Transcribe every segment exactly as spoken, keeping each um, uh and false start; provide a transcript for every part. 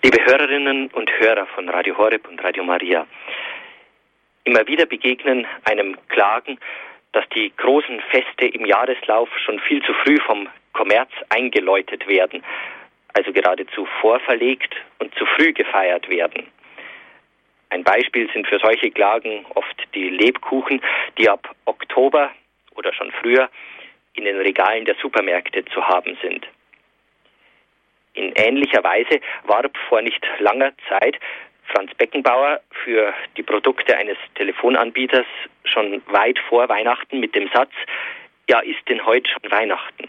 Liebe Hörerinnen und Hörer von Radio Horeb und Radio Maria, immer wieder begegnen einem Klagen, dass die großen Feste im Jahreslauf schon viel zu früh vom Kommerz eingeläutet werden, also geradezu vorverlegt und zu früh gefeiert werden. Ein Beispiel sind für solche Klagen oft die Lebkuchen, die ab Oktober oder schon früher in den Regalen der Supermärkte zu haben sind. In ähnlicher Weise warb vor nicht langer Zeit Franz Beckenbauer für die Produkte eines Telefonanbieters schon weit vor Weihnachten mit dem Satz: Ja, ist denn heute schon Weihnachten?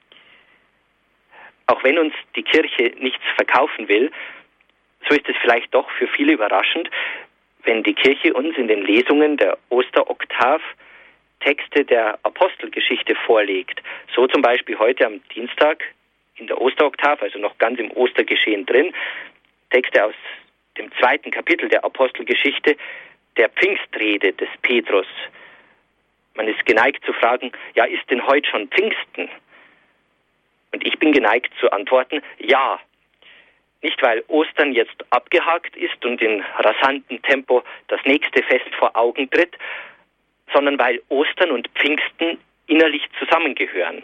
Auch wenn uns die Kirche nichts verkaufen will, so ist es vielleicht doch für viele überraschend, wenn die Kirche uns in den Lesungen der Osteroktav Texte der Apostelgeschichte vorlegt. So zum Beispiel heute am Dienstag in der Osteroktav, also noch ganz im Ostergeschehen drin, Texte aus dem zweiten Kapitel der Apostelgeschichte, der Pfingstrede des Petrus. Man ist geneigt zu fragen, ja, ist denn heute schon Pfingsten? Und ich bin geneigt zu antworten, ja. Nicht, weil Ostern jetzt abgehakt ist und in rasantem Tempo das nächste Fest vor Augen tritt, sondern weil Ostern und Pfingsten innerlich zusammengehören.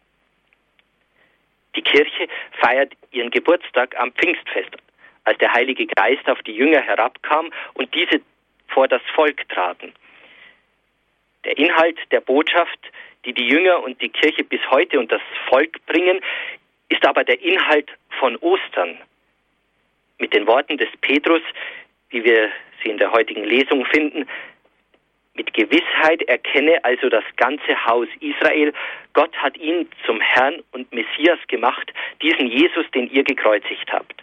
Die Kirche feiert ihren Geburtstag am Pfingstfest, als der Heilige Geist auf die Jünger herabkam und diese vor das Volk traten. Der Inhalt der Botschaft, die die Jünger und die Kirche bis heute und das Volk bringen, ist aber der Inhalt von Ostern. Mit den Worten des Petrus, wie wir sie in der heutigen Lesung finden: Mit Gewissheit erkenne also das ganze Haus Israel, Gott hat ihn zum Herrn und Messias gemacht, diesen Jesus, den ihr gekreuzigt habt.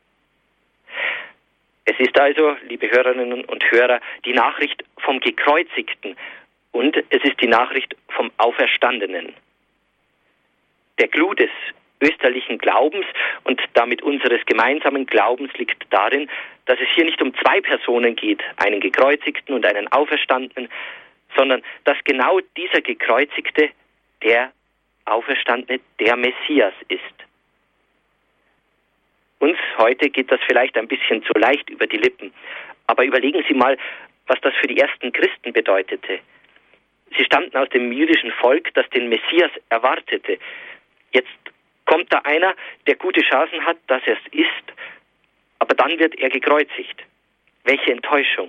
Es ist also, liebe Hörerinnen und Hörer, die Nachricht vom Gekreuzigten und es ist die Nachricht vom Auferstandenen. Der Clou des österlichen Glaubens und damit unseres gemeinsamen Glaubens liegt darin, dass es hier nicht um zwei Personen geht, einen Gekreuzigten und einen Auferstandenen, sondern dass genau dieser Gekreuzigte der Auferstandene, der Messias ist. Uns heute geht das vielleicht ein bisschen zu leicht über die Lippen, aber überlegen Sie mal, was das für die ersten Christen bedeutete. Sie stammten aus dem jüdischen Volk, das den Messias erwartete. Jetzt kommt da einer, der gute Chancen hat, dass er es ist, aber dann wird er gekreuzigt. Welche Enttäuschung.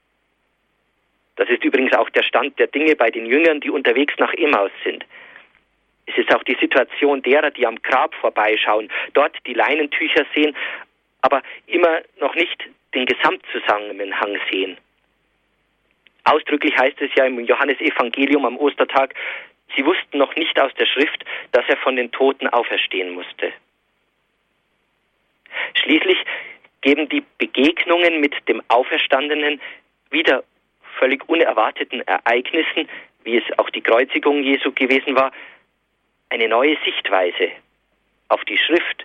Das ist übrigens auch der Stand der Dinge bei den Jüngern, die unterwegs nach Emmaus sind. Es ist auch die Situation derer, die am Grab vorbeischauen, dort die Leinentücher sehen, aber immer noch nicht den Gesamtzusammenhang sehen. Ausdrücklich heißt es ja im Johannesevangelium am Ostertag: Sie wussten noch nicht aus der Schrift, dass er von den Toten auferstehen musste. Schließlich geben die Begegnungen mit dem Auferstandenen wieder völlig unerwarteten Ereignissen, wie es auch die Kreuzigung Jesu gewesen war, eine neue Sichtweise auf die Schrift.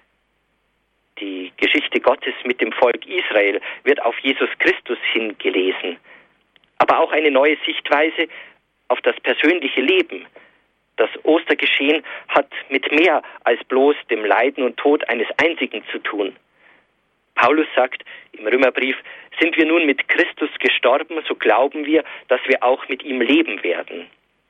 Die Geschichte Gottes mit dem Volk Israel wird auf Jesus Christus hingelesen, aber auch eine neue Sichtweise auf das persönliche Leben. Das Ostergeschehen hat mit mehr als bloß dem Leiden und Tod eines Einzigen zu tun. Paulus sagt im Römerbrief: Sind wir nun mit Christus gestorben, so glauben wir, dass wir auch mit ihm leben werden.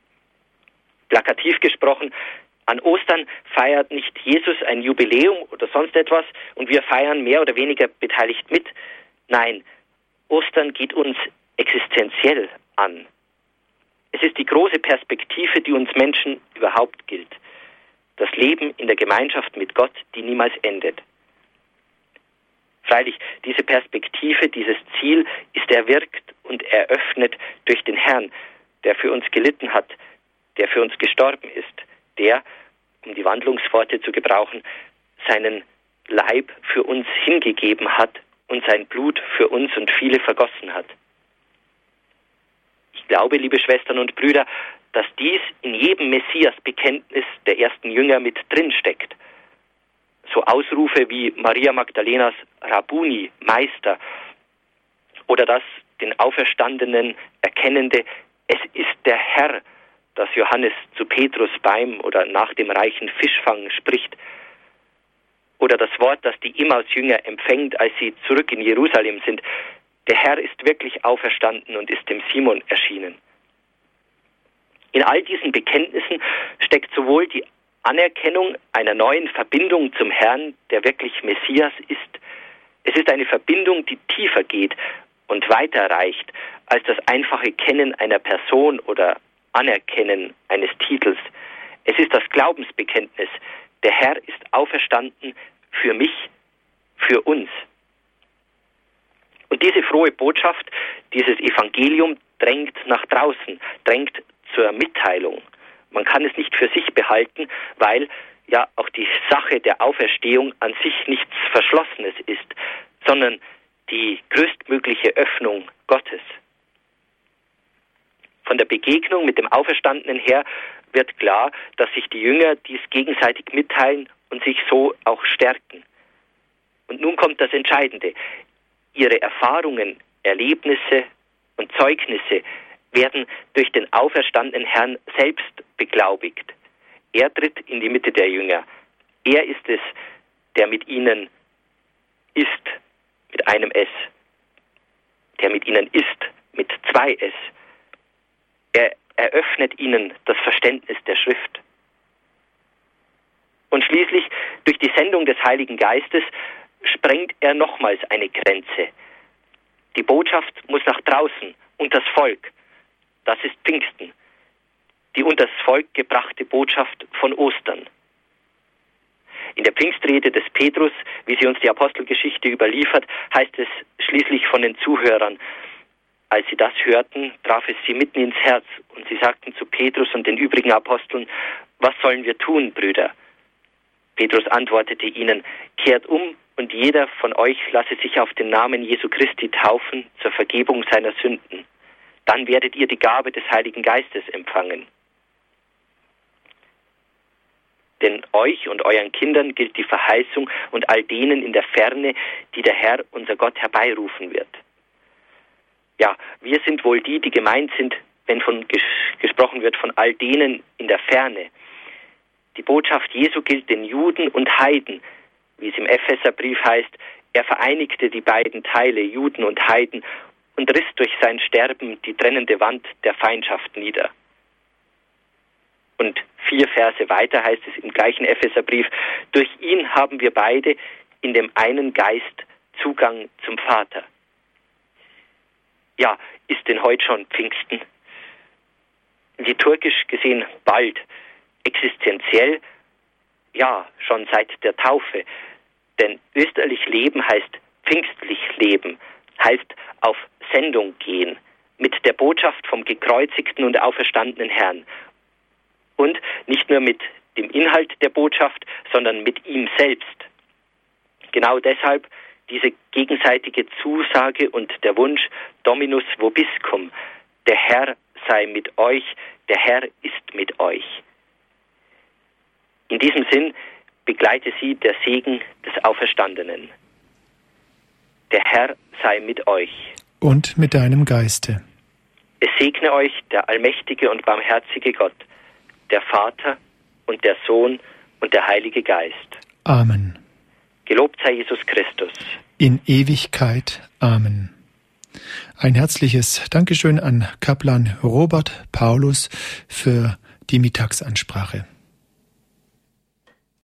Plakativ gesprochen, an Ostern feiert nicht Jesus ein Jubiläum oder sonst etwas und wir feiern mehr oder weniger beteiligt mit. Nein, Ostern geht uns existenziell an. Es ist die große Perspektive, die uns Menschen überhaupt gilt. Das Leben in der Gemeinschaft mit Gott, die niemals endet. Freilich, diese Perspektive, dieses Ziel ist erwirkt und eröffnet durch den Herrn, der für uns gelitten hat, der für uns gestorben ist, der, um die Wandlungsworte zu gebrauchen, seinen Leib für uns hingegeben hat und sein Blut für uns und viele vergossen hat. Ich glaube, liebe Schwestern und Brüder, dass dies in jedem Messias-Bekenntnis der ersten Jünger mit drinsteckt. So Ausrufe wie Maria Magdalenas Rabbuni, Meister, oder das den Auferstandenen erkennende: Es ist der Herr, das Johannes zu Petrus beim oder nach dem reichen Fischfang spricht. Oder das Wort, das die Emmaus-Jünger empfängt, als sie zurück in Jerusalem sind. Der Herr ist wirklich auferstanden und ist dem Simon erschienen. In all diesen Bekenntnissen steckt sowohl die Anerkennung einer neuen Verbindung zum Herrn, der wirklich Messias ist. Es ist eine Verbindung, die tiefer geht und weiter reicht als das einfache Kennen einer Person oder Anerkennen eines Titels. Es ist das Glaubensbekenntnis. Der Herr ist auferstanden für mich, für uns. Und diese frohe Botschaft, dieses Evangelium drängt nach draußen, drängt zur Mitteilung. Man kann es nicht für sich behalten, weil ja auch die Sache der Auferstehung an sich nichts Verschlossenes ist, sondern die größtmögliche Öffnung Gottes. Von der Begegnung mit dem Auferstandenen her wird klar, dass sich die Jünger dies gegenseitig mitteilen und sich so auch stärken. Und nun kommt das Entscheidende. Ihre Erfahrungen, Erlebnisse und Zeugnisse werden durch den auferstandenen Herrn selbst beglaubigt. Er tritt in die Mitte der Jünger. Er ist es, der mit ihnen ist, mit einem S. Der mit ihnen ist, mit zwei S. Er eröffnet ihnen das Verständnis der Schrift. Und schließlich, durch die Sendung des Heiligen Geistes, sprengt er nochmals eine Grenze. Die Botschaft muss nach draußen, unters Volk. Das ist Pfingsten. Die unters Volk gebrachte Botschaft von Ostern. In der Pfingstrede des Petrus, wie sie uns die Apostelgeschichte überliefert, heißt es schließlich von den Zuhörern: Als sie das hörten, traf es sie mitten ins Herz und sie sagten zu Petrus und den übrigen Aposteln: Was sollen wir tun, Brüder? Petrus antwortete ihnen: Kehrt um und jeder von euch lasse sich auf den Namen Jesu Christi taufen zur Vergebung seiner Sünden. Dann werdet ihr die Gabe des Heiligen Geistes empfangen. Denn euch und euren Kindern gilt die Verheißung und all denen in der Ferne, die der Herr, unser Gott, herbeirufen wird. Ja, wir sind wohl die, die gemeint sind, wenn von ges- gesprochen wird von all denen in der Ferne. Die Botschaft Jesu gilt den Juden und Heiden, wie es im Epheserbrief heißt. Er vereinigte die beiden Teile, Juden und Heiden, und riss durch sein Sterben die trennende Wand der Feindschaft nieder. Und vier Verse weiter heißt es im gleichen Epheserbrief: Durch ihn haben wir beide in dem einen Geist Zugang zum Vater. Ja, ist denn heute schon Pfingsten? Liturgisch gesehen bald. Existenziell, ja, schon seit der Taufe. Denn österlich leben heißt pfingstlich leben, heißt auf Sendung gehen, mit der Botschaft vom gekreuzigten und auferstandenen Herrn. Und nicht nur mit dem Inhalt der Botschaft, sondern mit ihm selbst. Genau deshalb diese gegenseitige Zusage und der Wunsch: Dominus vobiscum, der Herr sei mit euch, der Herr ist mit euch. In diesem Sinn begleite sie der Segen des Auferstandenen. Der Herr sei mit euch. Und mit deinem Geiste. Es segne euch der allmächtige und barmherzige Gott, der Vater und der Sohn und der Heilige Geist. Amen. Gelobt sei Jesus Christus. In Ewigkeit. Amen. Ein herzliches Dankeschön an Kaplan Robert Paulus für die Mittagsansprache.